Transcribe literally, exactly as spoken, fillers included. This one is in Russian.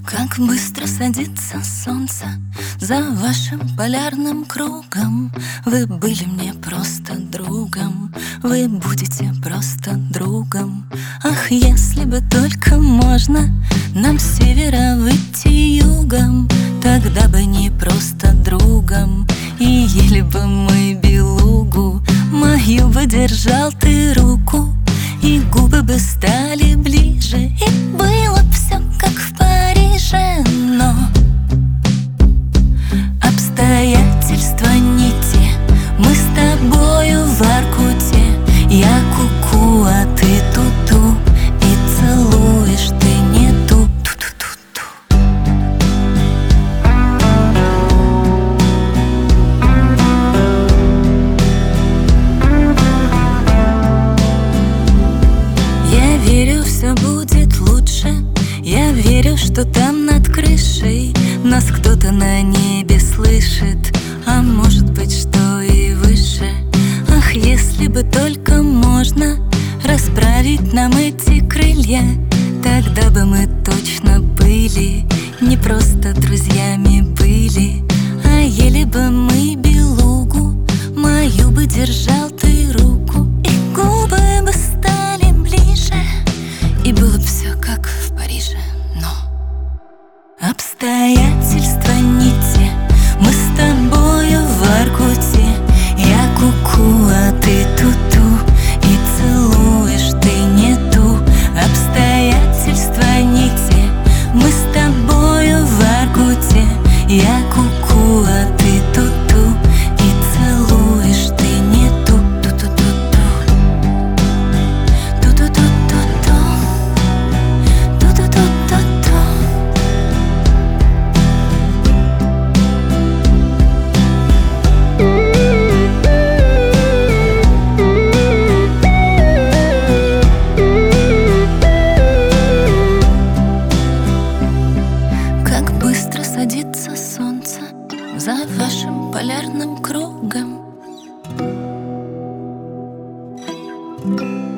Как быстро садится солнце за вашим полярным кругом. Вы были мне просто другом, вы будете просто другом. Ах, если бы только можно нам с севера выйти югом, тогда бы не просто другом, и ели бы мы белугу. Мою бы держал ты руку, и губы бы стали ближе, и было б все как в Париже. Но обстоятельства не те, мы с тобою в Воркуте. Я ку-ку, а ты ту-ту, и целуешь ты не ту. Ту-ту-ту-ту. Я верю, все будет лучше. Я верю, что там над крышей нас кто-то на небе слышит, а может быть, что и выше. Ах, если бы только можно расправить нам эти крылья, тогда бы мы точно были не просто друзьями были, а ели бы мы белугу. Мою бы держал ты руку, и губы бы стали ближе, и было бы все как в Париже. Но обстоятельства не те, мы с тобою в Воркуте. Я ку-ку, а ты ту-ту, и целуешь ты не ту. Обстоятельства не те, мы с тобою в Воркуте. Я ку-ку, а ты ту-ту, и целуешь ты не ту. Ту-ту-ту-ту. Ту-ту-ту-ту-ту. Ту-ту-ту-ту-ту. Как быстро садится солнце за вашим полярным кругом.